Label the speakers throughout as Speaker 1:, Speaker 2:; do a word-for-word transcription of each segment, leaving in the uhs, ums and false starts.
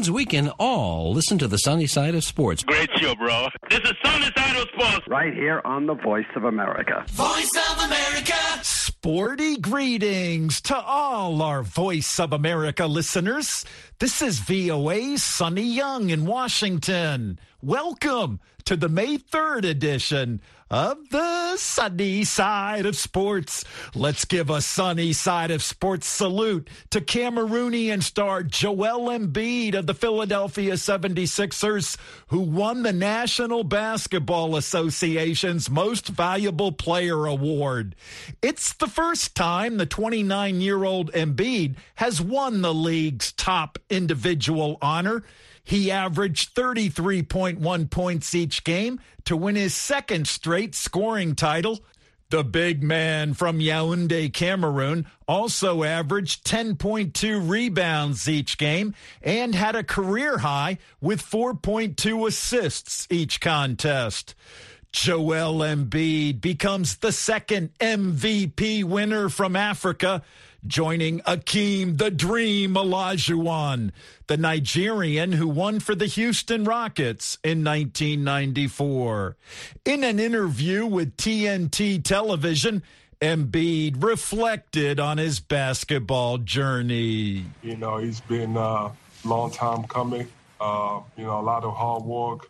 Speaker 1: means we can all listen to the sunny side of sports.
Speaker 2: Great show, bro. This is Sunny Side of Sports.
Speaker 3: Right here on the Voice of America.
Speaker 4: Voice of America.
Speaker 5: Sporty greetings to all our Voice of America listeners. This is V O A's Sonny Young in Washington. Welcome to the May third edition of the Sunny Side of Sports. Let's give a Sunny Side of Sports salute to Cameroonian star Joel Embiid of the Philadelphia seventy-sixers, who won the National Basketball Association's Most Valuable Player Award. It's the first time the twenty-nine-year-old Embiid has won the league's top individual honor. He averaged thirty-three point one points each game to win his second straight scoring title. The big man from Yaoundé, Cameroon, also averaged ten point two rebounds each game and had a career high with four point two assists each contest. Joel Embiid becomes the second M V P winner from Africa, joining Akeem the Dream Olajuwon, the Nigerian who won for the Houston Rockets in nineteen ninety-four. In an interview with T N T Television, Embiid reflected on his basketball journey.
Speaker 6: You know, it's been a long time coming. Uh, you know, a lot of hard work.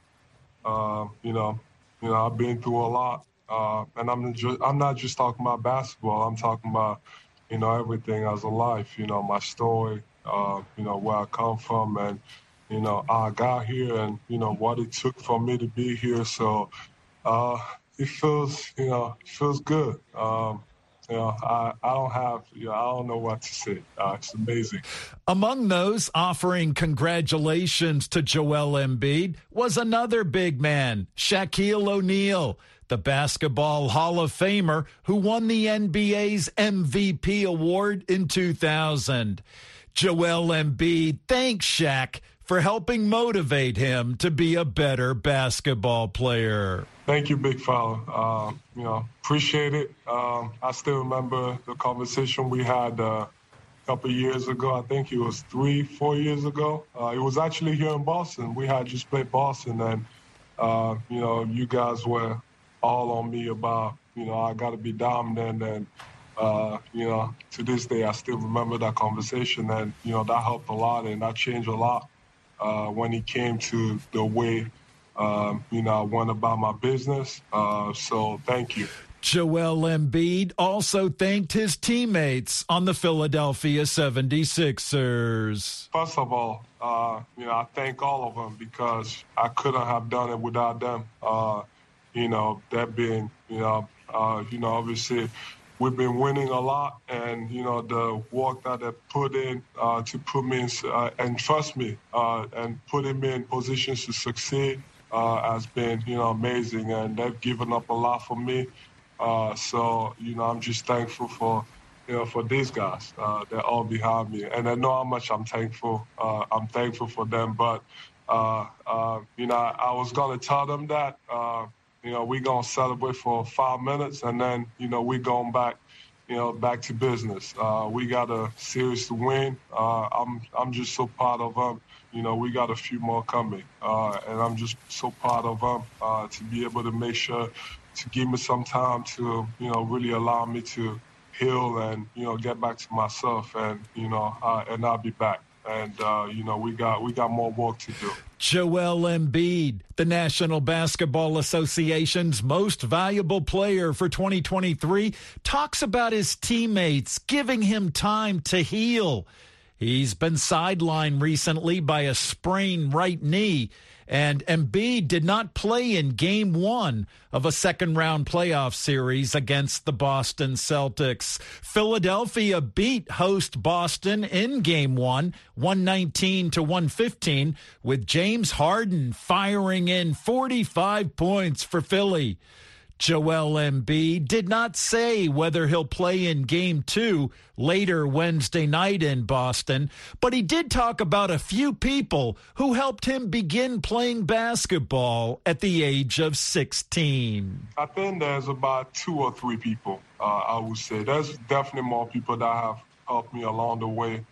Speaker 6: Uh, you know, you know, I've been through a lot, uh, and I'm just, I'm not just talking about basketball. I'm talking about, you know, everything as a life, you know, my story, uh, you know, where I come from and, you know, how I got here and, you know, what it took for me to be here. So uh, it feels, you know, it feels good. Um, you know, I, I don't have, you know, I don't know what to say. Uh, it's amazing.
Speaker 5: Among those offering congratulations to Joel Embiid was another big man, Shaquille O'Neal, the Basketball Hall of Famer who won the N B A's M V P award in two thousand. Joel Embiid thanks Shaq for helping motivate him to be a better basketball player.
Speaker 6: Thank you, big fella. Uh, you know, appreciate it. Um, I still remember the conversation we had uh, a couple of years ago. I think it was three, four years ago. Uh, it was actually here in Boston. We had just played Boston, and, uh, you know, you guys were all on me about, you know, I got to be dominant. And, uh, you know, to this day, I still remember that conversation. And, you know, that helped a lot and that changed a lot uh, when it came to the way, um, you know, I went about my business. Uh, so thank you.
Speaker 5: Joel Embiid also thanked his teammates on the Philadelphia seventy-sixers.
Speaker 6: First of all, uh, you know, I thank all of them because I couldn't have done it without them. Uh, You know, that being, you know, uh, you know, obviously we've been winning a lot, and you know the work that they put in uh, to put me in, uh, and trust me, uh, and putting me in positions to succeed uh, has been, you know, amazing, and they've given up a lot for me. Uh, so, you know, I'm just thankful for, you know, for these guys. Uh, they're all behind me, and I know how much I'm thankful. Uh, I'm thankful for them, but uh, uh, you know, I, I was gonna tell them that. Uh, You know, we're going to celebrate for five minutes, and then, you know, we're going back, you know, back to business. Uh, we got a series to win. Uh, I'm I'm just so proud of them. You know, we got a few more coming, uh, and I'm just so proud of them uh, to be able to make sure to give me some time to, you know, really allow me to heal and, you know, get back to myself, and, you know, uh, and I'll be back. And, uh, you know, we got we got more work to do.
Speaker 5: Joel Embiid, the National Basketball Association's most valuable player for twenty twenty-three, talks about his teammates giving him time to heal. He's been sidelined recently by a sprained right knee, and Embiid did not play in Game one of a second-round playoff series against the Boston Celtics. Philadelphia beat host Boston in Game one, one nineteen to one fifteen, with James Harden firing in forty-five points for Philly. Joel Embiid did not say whether he'll play in Game two later Wednesday night in Boston, but he did talk about a few people who helped him begin playing basketball at the age of sixteen.
Speaker 6: I think there's about two or three people, uh, I would say. There's definitely more people that have helped me along the way.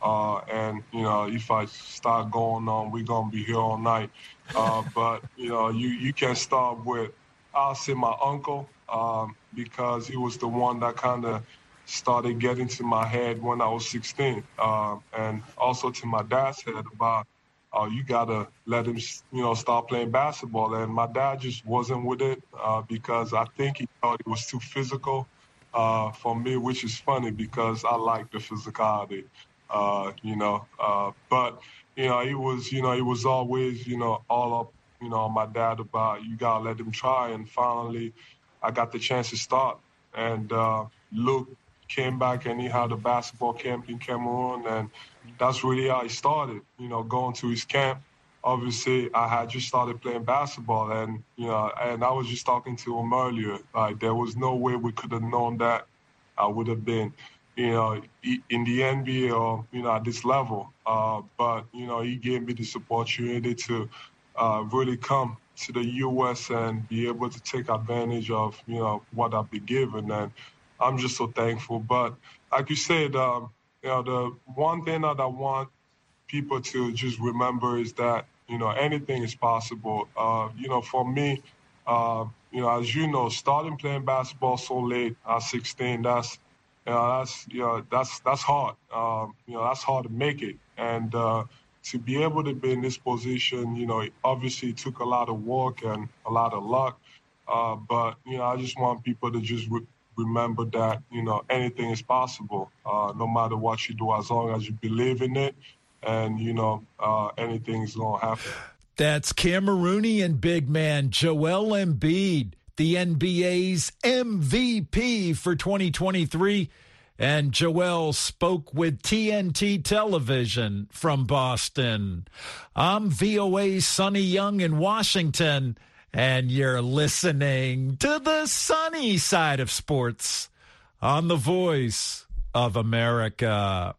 Speaker 6: Uh, and, you know, if I start going on, we're going to be here all night. Uh, but, you know, you, you can start with, I'll say my uncle, um, because he was the one that kind of started getting to my head when I was sixteen. Uh, and also to my dad's head about, uh, you got to let him, you know, start playing basketball. And my dad just wasn't with it uh, because I think he thought it was too physical uh, for me, which is funny because I like the physicality. Uh, you know, uh, but, you know, he was, you know, he was always, you know, all up, you know, my dad about you got to let him try. And finally, I got the chance to start. And uh, Luke came back and he had a basketball camp in Cameroon. And that's really how he started, you know, going to his camp. Obviously, I had just started playing basketball. And, you know, and I was just talking to him earlier. Like, there was no way we could have known that I would have been, you know, in the N B A or, you know, at this level. Uh, but, you know, he gave me this opportunity to uh, really come to the U S and be able to take advantage of, you know, what I've been given. And I'm just so thankful. But like you said, um, you know, the one thing that I want people to just remember is that, you know, anything is possible. Uh, you know, for me, uh, you know, as you know, starting playing basketball so late at sixteen, that's, You know, that's you know that's that's hard. Um, you know, that's hard to make it, and uh, to be able to be in this position, you know, it obviously took a lot of work and a lot of luck. Uh, but you know, I just want people to just re- remember that you know anything is possible, uh, no matter what you do, as long as you believe in it, and you know uh, anything is gonna happen.
Speaker 5: That's Cameroonian big man Joel Embiid, the N B A's M V P for twenty twenty-three. And Joel spoke with T N T Television from Boston. I'm V O A's Sonny Young in Washington, and you're listening to the sunny side of sports on the Voice of America.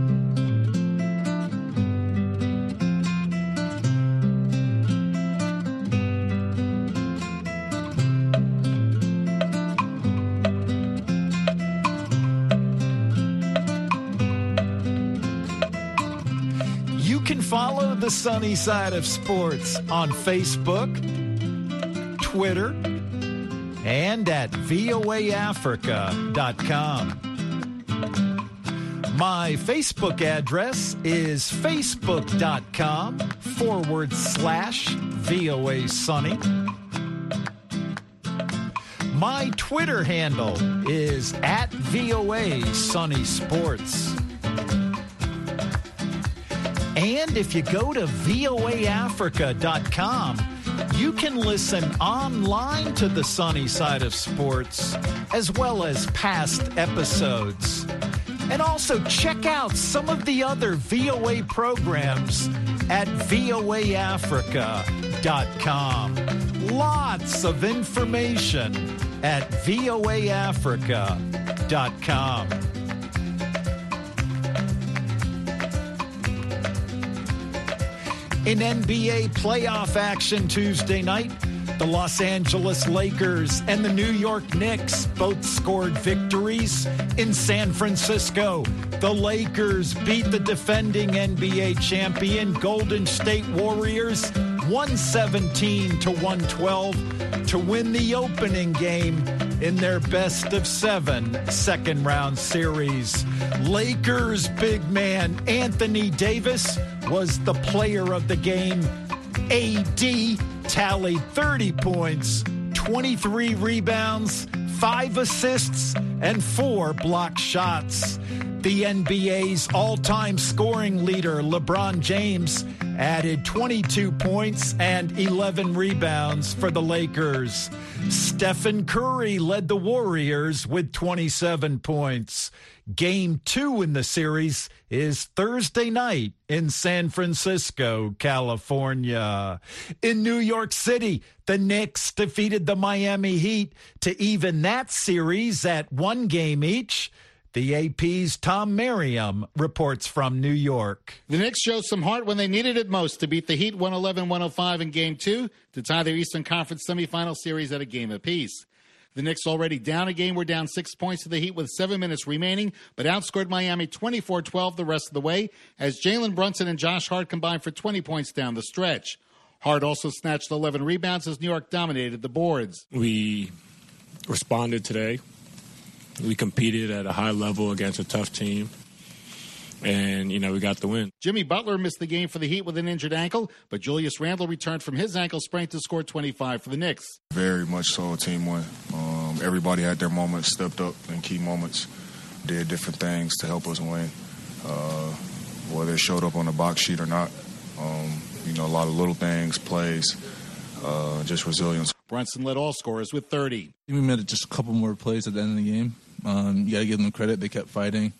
Speaker 5: Follow the sunny side of sports on Facebook, Twitter, and at V O A Africa dot com. My Facebook address is facebook.com forward slash VOA Sunny. My Twitter handle is at V O A Sunny Sports. And if you go to V O A Africa dot com, you can listen online to the sunny side of sports, as well as past episodes. And also check out some of the other V O A programs at V O A Africa dot com. Lots of information at V O A Africa dot com. In N B A playoff action Tuesday night, the Los Angeles Lakers and the New York Knicks both scored victories in San Francisco. The Lakers beat the defending N B A champion Golden State Warriors one seventeen to one twelve to win the opening game in their best of seven second round series. Lakers big man Anthony Davis was the player of the game. A D tallied thirty points, twenty-three rebounds, five assists, and four blocked shots. The N B A's all-time scoring leader, LeBron James, added twenty-two points and eleven rebounds for the Lakers. Stephen Curry led the Warriors with twenty-seven points. Game two in the series is Thursday night in San Francisco, California. In New York City, the Knicks defeated the Miami Heat to even that series at one game each. The A P's Tom Merriam reports from New York.
Speaker 4: The Knicks showed some heart when they needed it most to beat the Heat one eleven one oh five in Game two to tie their Eastern Conference semifinal series at a game apiece. The Knicks already down a game were down six points to the Heat with seven minutes remaining, but outscored Miami twenty-four twelve the rest of the way as Jalen Brunson and Josh Hart combined for twenty points down the stretch. Hart also snatched eleven rebounds as New York dominated the boards.
Speaker 7: We responded today. We competed at a high level against a tough team. And, you know, we got the win.
Speaker 4: Jimmy Butler missed the game for the Heat with an injured ankle, but Julius Randle returned from his ankle sprain to score twenty-five for the Knicks.
Speaker 8: Very much so a team win. Um, everybody had their moments, stepped up in key moments, did different things to help us win. Uh, whether it showed up on the box sheet or not. Um, you know, a lot of little things, plays, uh, just resilience.
Speaker 4: Brunson led all scorers with thirty.
Speaker 9: We made just a couple more plays at the end of the game. Um, you got to give them credit. They kept fighting.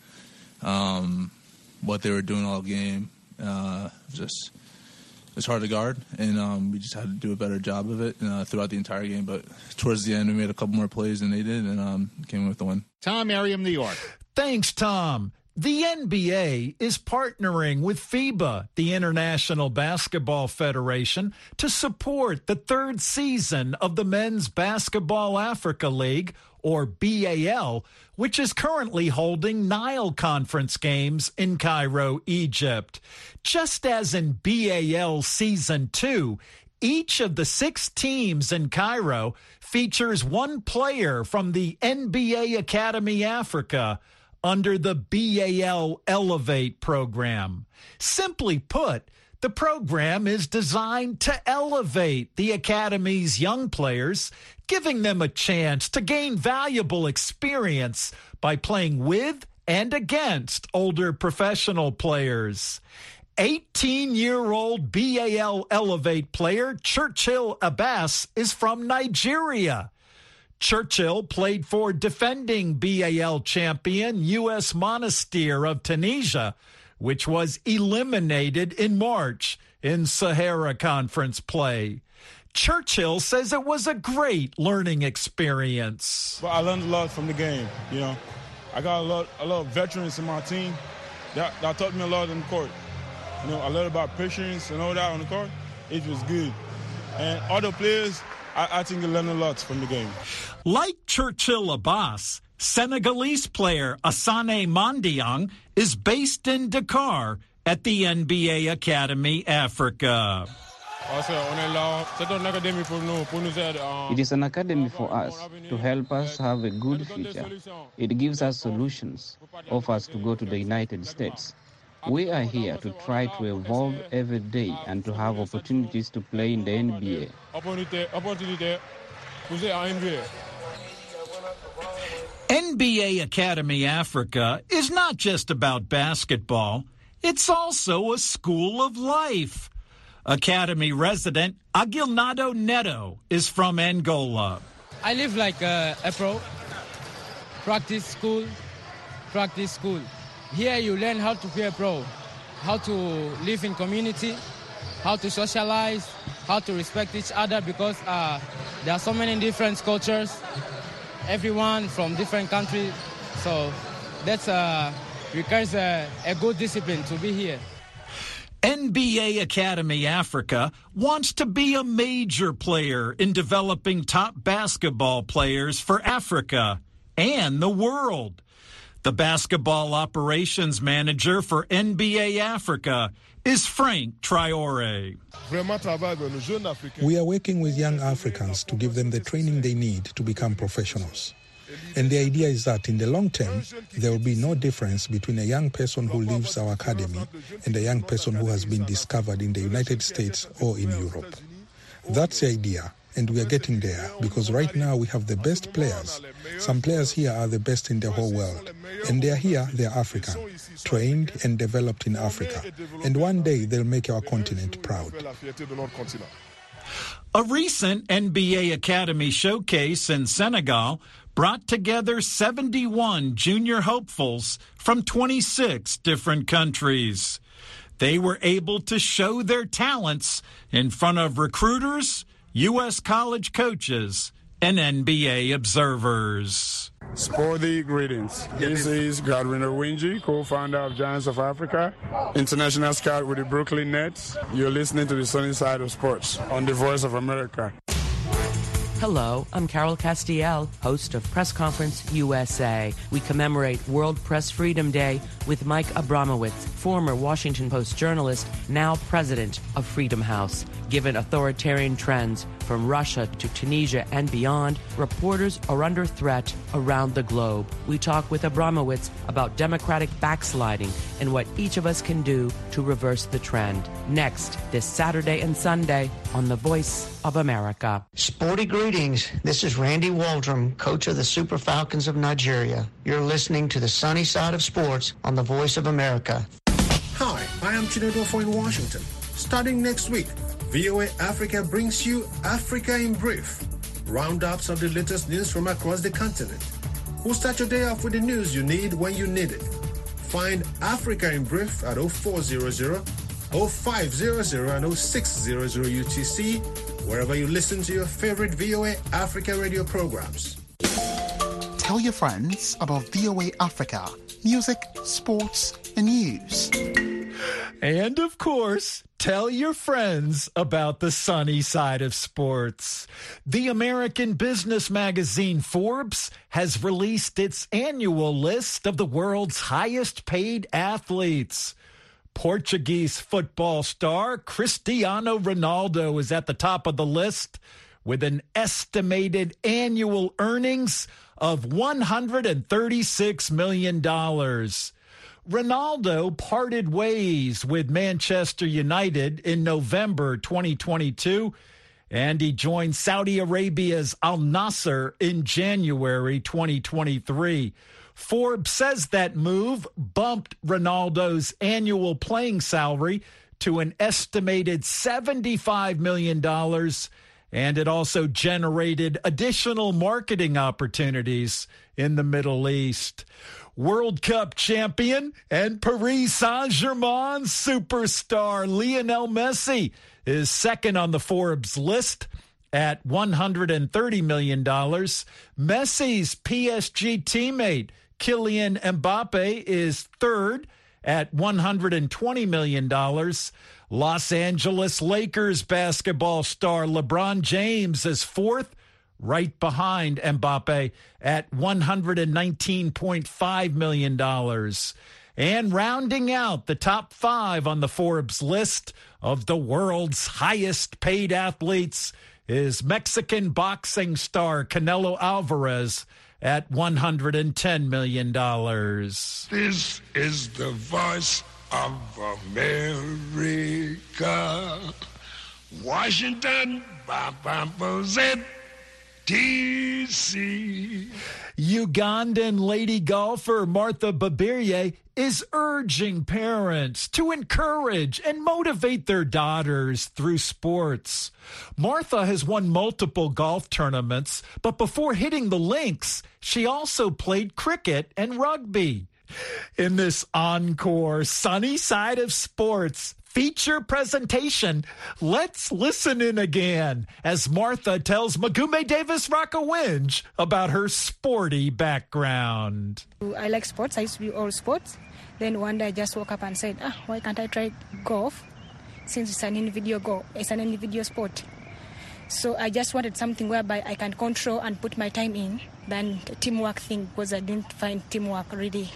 Speaker 9: Um, what they were doing all game, uh, just it's hard to guard, and um, we just had to do a better job of it uh, throughout the entire game. But towards the end, we made a couple more plays than they did, and um, came in with the win.
Speaker 4: Tom Merriam, New York.
Speaker 5: Thanks, Tom. The N B A is partnering with FIBA, the International Basketball Federation, to support the third season of the Men's Basketball Africa League, or B A L, which is currently holding Nile Conference games in Cairo, Egypt. Just as in B A L Season two, each of the six teams in Cairo features one player from the N B A Academy Africa under the B A L Elevate program. Simply put, the program is designed to elevate the Academy's young players, giving them a chance to gain valuable experience by playing with and against older professional players. eighteen-year-old B A L Elevate player Churchill Abbas is from Nigeria. Churchill played for defending B A L champion U S Monastir of Tunisia, which was eliminated in March in Sahara Conference play. Churchill says it was a great learning experience.
Speaker 10: Well, I learned a lot from the game, you know. I got a lot, a lot of veterans in my team that, that taught me a lot on the court. You know, I learned about patience and all that on the court. It was good. And other players, I, I think I learned a lot from the game.
Speaker 5: Like Churchill Abbas, Senegalese player Asane Mandiang is based in Dakar at the N B A Academy Africa.
Speaker 11: It is an academy for us to help us have a good future. It gives us solutions, offers to go to the United States. We are here to try to evolve every day and to have opportunities to play in the N B A.
Speaker 5: N B A Academy Africa is not just about basketball. It's also a school of life. Academy resident Agilnado Neto is from Angola.
Speaker 12: I live like a, a pro. Practice school, practice school. Here you learn how to be a pro, how to live in community, how to socialize, how to respect each other because uh, there are so many different cultures, everyone from different countries. So that's uh, requires a, a good discipline to be here.
Speaker 5: N B A Academy Africa wants to be a major player in developing top basketball players for Africa and the world. The basketball operations manager for N B A Africa is Frank Traore.
Speaker 13: We are working with young Africans to give them the training they need to become professionals. And the idea is that in the long term, there will be no difference between a young person who leaves our academy and a young person who has been discovered in the United States or in Europe. That's the idea, and we are getting there because right now we have the best players. Some players here are the best in the whole world, and they are here, they are African, trained and developed in Africa. And one day they'll make our continent proud.
Speaker 5: A recent N B A Academy showcase in Senegal brought together seventy-one junior hopefuls from twenty-six different countries. They were able to show their talents in front of recruiters, U S college coaches, and N B A observers.
Speaker 14: Sporty greetings. This is Godwin Owinji, co-founder of Giants of Africa, international scout with the Brooklyn Nets. You're listening to the Sunny Side of Sports on the Voice of America.
Speaker 15: Hello, I'm Carol Castiel, host of Press Conference U S A. We commemorate World Press Freedom Day with Mike Abramowitz, former Washington Post journalist, now president of Freedom House. Given authoritarian trends from Russia to Tunisia and beyond, reporters are under threat around the globe. We talk with Abramowitz about democratic backsliding and what each of us can do to reverse the trend. Next, this Saturday and Sunday on The Voice of America.
Speaker 16: Sporty greetings. This is Randy Waldrum, coach of the Super Falcons of Nigeria. You're listening to the sunny side of sports on The Voice of America.
Speaker 17: Hi, I am Chinedu Ofo in Washington. Starting next week, V O A Africa brings you Africa in Brief, roundups of the latest news from across the continent. We'll start your day off with the news you need when you need it. Find Africa in Brief at oh four hundred, oh five hundred, and oh six hundred U T C, wherever you listen to your favorite V O A Africa radio programs.
Speaker 18: Tell your friends about V O A Africa, music, sports, and news.
Speaker 5: And, of course, tell your friends about the sunny side of sports. The American business magazine Forbes has released its annual list of the world's highest-paid athletes. Portuguese football star Cristiano Ronaldo is at the top of the list with an estimated annual earnings of one hundred thirty-six million dollars. Ronaldo parted ways with Manchester United in November twenty twenty-two, and he joined Saudi Arabia's Al Nassr in January twenty twenty-three. Forbes says that move bumped Ronaldo's annual playing salary to an estimated seventy-five million dollars, and it also generated additional marketing opportunities in the Middle East. World Cup champion and Paris Saint-Germain superstar Lionel Messi is second on the Forbes list at one hundred thirty million dollars. Messi's P S G teammate Kylian Mbappe is third at one hundred twenty million dollars. Los Angeles Lakers basketball star LeBron James is fourth, right behind Mbappe at one hundred nineteen point five million dollars. And rounding out the top five on the Forbes list of the world's highest paid athletes is Mexican boxing star Canelo Alvarez at one hundred ten million dollars.
Speaker 19: This is the voice of America. Washington, D C
Speaker 5: Ugandan lady golfer Martha Babirye is urging parents to encourage and motivate their daughters through sports. Martha has won multiple golf tournaments, but before hitting the links, she also played cricket and rugby. In this encore sunny side of sports feature presentation, let's listen in again as Martha tells Magume Davis Rockawinge about her sporty background.
Speaker 20: I like sports. I used to do all sports. Then one day I just woke up and said, ah, why can't I try golf? Since it's an individual go, it's an individual sport. So I just wanted something whereby I can control and put my time in than the teamwork thing, because I didn't find teamwork really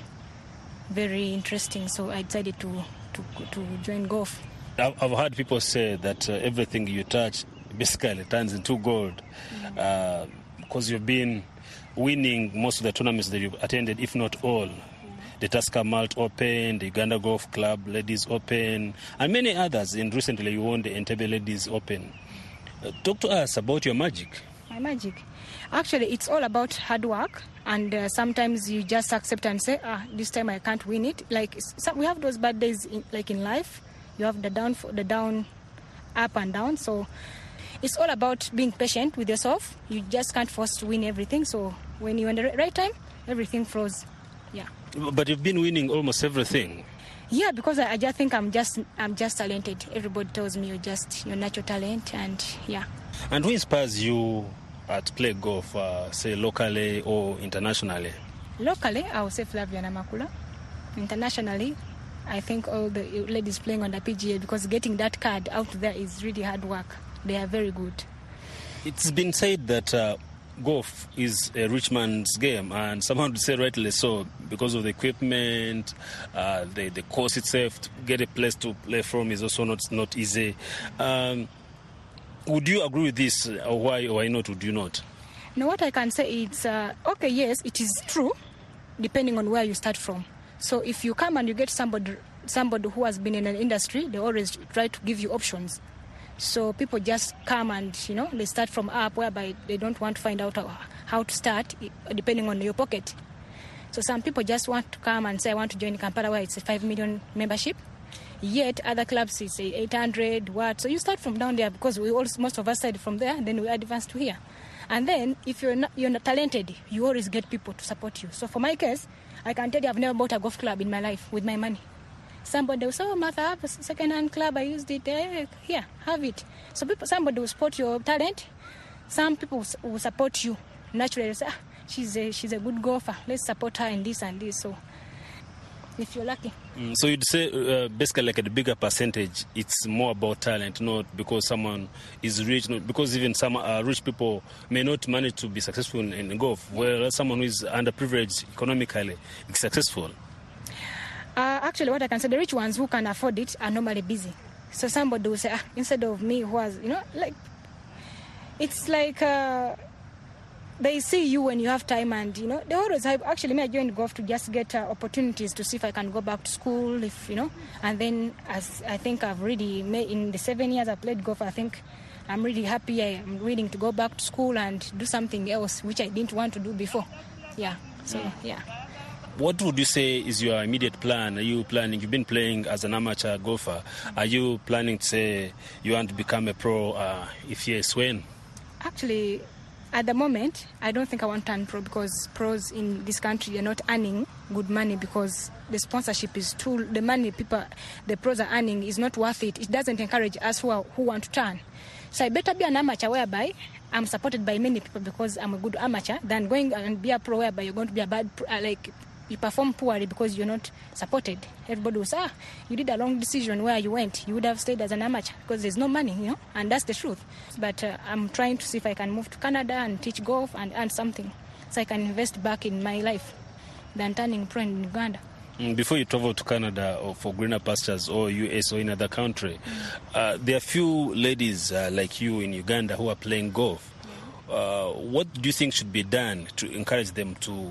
Speaker 20: very interesting. So I decided to to, to join golf.
Speaker 21: I've heard people say that uh, everything you touch basically turns into gold, mm-hmm. uh, because you've been winning most of the tournaments that you've attended, if not all. The Tusker Malt Open, the Uganda Golf Club Ladies Open, and many others. And recently you won the Entebbe Ladies Open. Uh, talk to us about your magic.
Speaker 20: My magic? Actually, it's all about hard work. And uh, sometimes you just accept and say, ah, this time I can't win it. Like, so we have those bad days, in, like in life. You have the down, the down, up and down. So it's all about being patient with yourself. You just can't force to win everything. So when you're in the right time, everything flows. Yeah.
Speaker 21: But you've been winning almost everything.
Speaker 20: Yeah, because I, I just think I'm just I'm just talented. Everybody tells me you're just your natural talent, and yeah.
Speaker 21: And who inspires you at play golf, uh, say locally or internationally?
Speaker 20: Locally, I would say Flavia Namakula. Internationally, I think all the ladies playing on the P G A, because getting that card out there is really hard work. They are very good.
Speaker 21: It's been said that uh, golf is a rich man's game, and someone would say rightly so, because of the equipment, uh, the, the course itself. To get a place to play from is also not, not easy. Um, would you agree with this, or why or why not would you not?
Speaker 20: Now, what I can say is, uh, okay, yes, it is true, depending on where you start from. So if you come and you get somebody somebody who has been in an industry, they always try to give you options. So people just come and, you know, they start from up, whereby they don't want to find out how, how to start, depending on your pocket. So some people just want to come and say, I want to join Kampala, where it's a five million membership. Yet other clubs is say eight hundred, what. So you start from down there, because we all, most of us started from there, and then we advance to here. And then if you're not, you're not talented, you always get people to support you. So for my case, I can tell you I've never bought a golf club in my life with my money. Somebody will say, oh, Martha, I have a second-hand club, I used it, eh, here, have it. So people, somebody will support your talent. Some people will support you naturally. They'll say, ah, she's a, she's a good golfer, let's support her in this and this. So if you're lucky.
Speaker 21: Mm, so you'd say uh, basically like a bigger percentage, it's more about talent, not because someone is rich, not because even some uh, rich people may not manage to be successful in, in golf, whereas someone who is underprivileged economically is successful.
Speaker 20: Uh, actually, what I can say, the rich ones who can afford it are normally busy. So somebody will say, ah, instead of me who has, you know, like, it's like uh, they see you when you have time, and, you know, they always have, actually, me, I joined golf to just get uh, opportunities to see if I can go back to school, if, you know, and then as I think I've really made, in the seven years I played golf, I think I'm really happy. I'm willing to go back to school and do something else, which I didn't want to do before. Yeah, so, yeah.
Speaker 21: What would you say is your immediate plan? Are you planning, you've been playing as an amateur golfer, are you planning to say you want to become a pro? Uh, if yes, when?
Speaker 20: Actually, at the moment, I don't think I want to turn pro, because pros in this country are not earning good money, because the sponsorship is too, the money people, the pros are earning is not worth it. It doesn't encourage us who, are, who want to turn. So I better be an amateur whereby I'm supported by many people because I'm a good amateur, than going and be a pro whereby you're going to be a bad pro, uh, like, you perform poorly because you're not supported. Everybody will say, ah, you did a wrong decision where you went. You would have stayed as an amateur, because there's no money, you know, and that's the truth. But uh, I'm trying to see if I can move to Canada and teach golf and earn something, so I can invest back in my life than turning pro in Uganda.
Speaker 21: Before you travel to Canada or for greener pastures or U S or in another country, uh, there are few ladies uh, like you in Uganda who are playing golf. Uh, what do you think should be done to encourage them to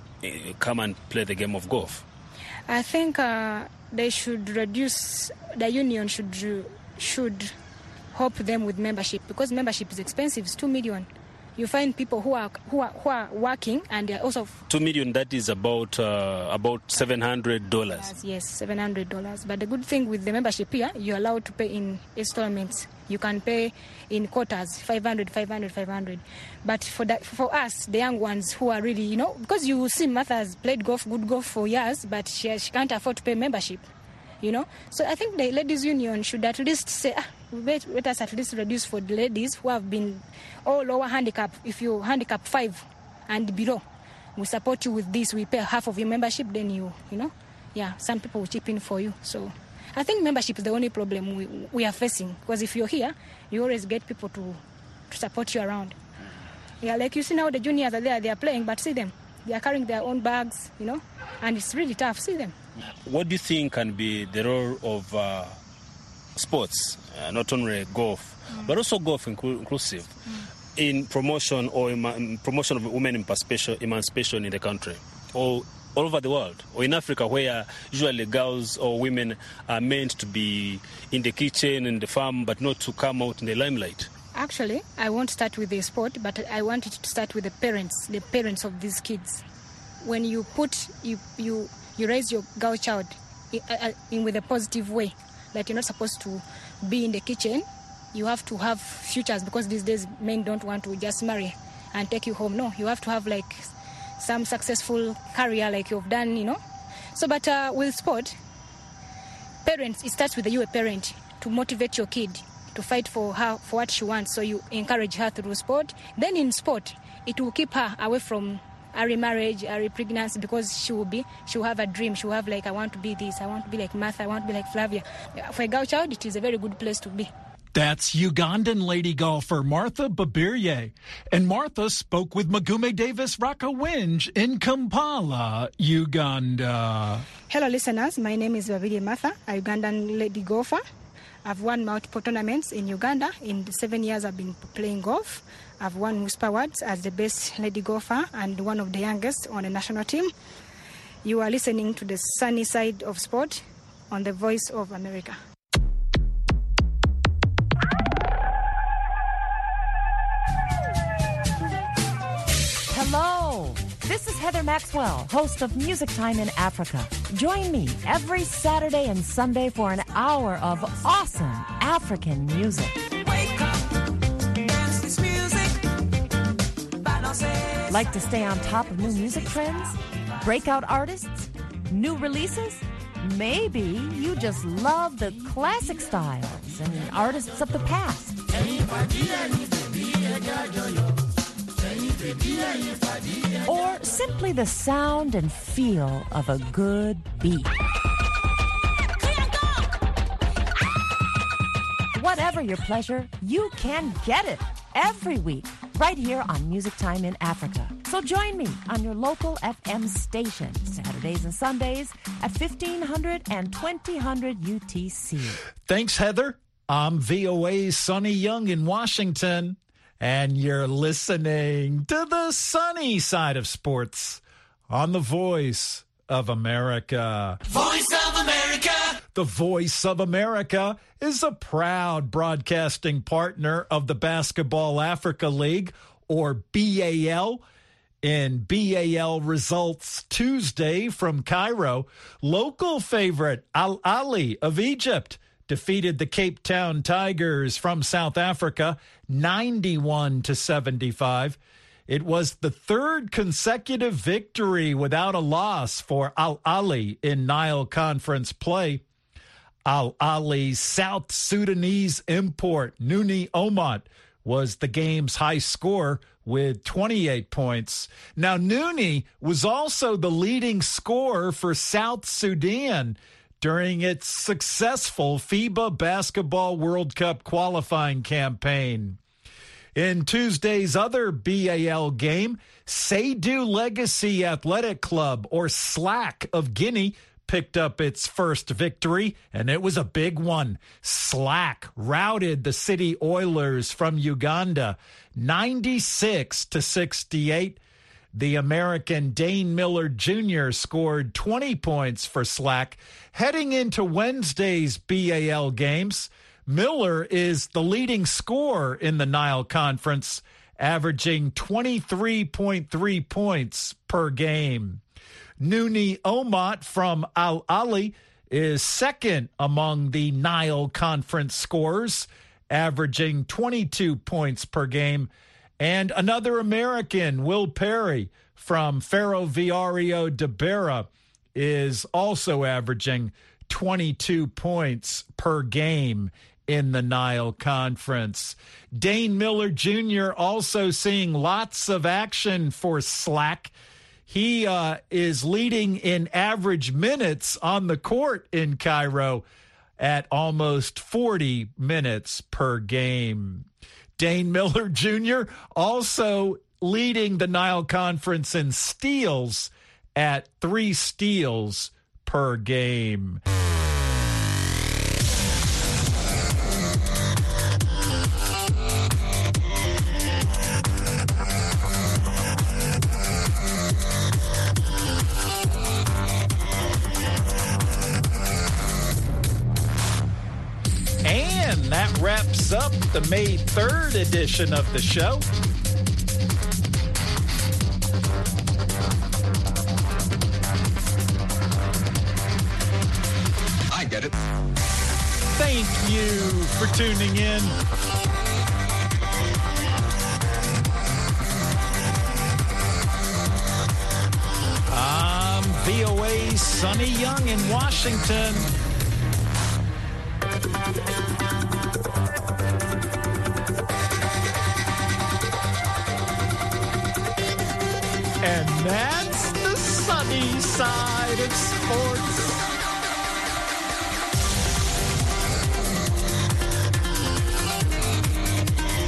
Speaker 21: come and play the game of golf?
Speaker 20: I think uh, they should reduce, the union should should help them with membership, because membership is expensive. It's two million. You find people who are who are who are working, and they're also
Speaker 21: two million. That is about uh, about seven hundred dollars.
Speaker 20: Yes, yes, seven hundred dollars. But the good thing with the membership here, you're allowed to pay in installments. You can pay in quarters, five hundred, five hundred, five hundred. But for that, for us, the young ones who are really, you know, because you see Martha has played golf, good golf for years, but she, she can't afford to pay membership, you know. So I think the ladies' union should at least say, ah, let, let us at least reduce for the ladies who have been all lower handicap. If you handicap five and below, we support you with this. We pay half of your membership, then you, you know, yeah, some people will chip in for you. So I think membership is the only problem we, we are facing, because if you're here, you always get people to, to support you around. Yeah, like you see now the juniors are there, they are playing, but see them. They are carrying their own bags, you know, and it's really tough. See them.
Speaker 21: What do you think can be the role of uh, sports, uh, not only golf, mm. but also golf inclu- inclusive, mm. in promotion or in promotion of women emancipation, emancipation in the country, or all over the world, or in Africa, where usually girls or women are meant to be in the kitchen, in the farm, but not to come out in the limelight?
Speaker 20: Actually, I won't start with the sport, but I want it to start with the parents, the parents of these kids. When you put, you you, you raise your girl child in, uh, in with a positive way, that you're not supposed to be in the kitchen, you have to have futures, because these days men don't want to just marry and take you home. No, you have to have like some successful career like you've done, you know. So, but uh, with sport, parents, it starts with you, a parent, to motivate your kid to fight for her, for what she wants. So you encourage her through sport. Then in sport, it will keep her away from early marriage, early pregnancy, because she will be, she will have a dream. She will have like, I want to be this, I want to be like Martha, I want to be like Flavia. For a girl child, it is a very good place to be.
Speaker 5: That's Ugandan lady golfer Martha Babirye. And Martha spoke with Magume Davis Rakawinj in Kampala, Uganda.
Speaker 20: Hello, listeners. My name is Babirye Martha, a Ugandan lady golfer. I've won multiple tournaments in Uganda. In the seven years I've been playing golf, I've won Whisper Awards as the best lady golfer and one of the youngest on the national team. You are listening to the sunny side of sport on the Voice of America.
Speaker 1: Hello, this is Heather Maxwell, host of Music Time in Africa. Join me every Saturday and Sunday for an hour of awesome African music.
Speaker 22: Wake up, dance this music.
Speaker 1: Like to stay on top of new music trends? Breakout artists? New releases? Maybe you just love the classic styles and artists of the past. Or simply the sound and feel of a good beat. Whatever your pleasure, you can get it every week right here on Music Time in Africa. So join me on your local F M station, Saturdays and Sundays at fifteen hundred and twenty hundred U T C.
Speaker 5: Thanks, Heather. I'm V O A's Sonny Young in Washington. And you're listening to the sunny side of sports on the Voice of America.
Speaker 22: Voice of America.
Speaker 5: The Voice of America is a proud broadcasting partner of the Basketball Africa League, or B A L. In B A L results Tuesday from Cairo, local favorite Al Ahly of Egypt defeated the Cape Town Tigers from South Africa ninety-one to seventy-five. It was the third consecutive victory without a loss for Al Ahly in Nile Conference play. Al Ahly's South Sudanese import, Nouni Omat, was the game's high scorer with twenty-eight points. Now, Nouni was also the leading scorer for South Sudan during its successful FIBA Basketball World Cup qualifying campaign. In Tuesday's other B A L game, Seydou Legacy Athletic Club, or SLAC of Guinea, picked up its first victory, and it was a big one. SLAC routed the City Oilers from Uganda ninety-six to sixty-eight. The American Dane Miller Junior scored twenty points for SLAC. Heading into Wednesday's B A L games, Miller is the leading scorer in the Nile Conference, averaging twenty-three point three points per game. Nouni Omat from Al Ahly is second among the Nile Conference scorers, averaging twenty-two points per game. And another American, Will Perry from Ferroviario de Beira, is also averaging twenty-two points per game in the Nile Conference. Dane Miller Junior also seeing lots of action for SLAC. He uh, is leading in average minutes on the court in Cairo at almost forty minutes per game. Dane Miller Junior also leading the Nile Conference in steals at three steals per game. And that wraps up the May third edition of the show.
Speaker 22: I get it.
Speaker 5: Thank you for tuning in. I'm V O A's Sonny Young in Washington. And that's the sunny side of sports.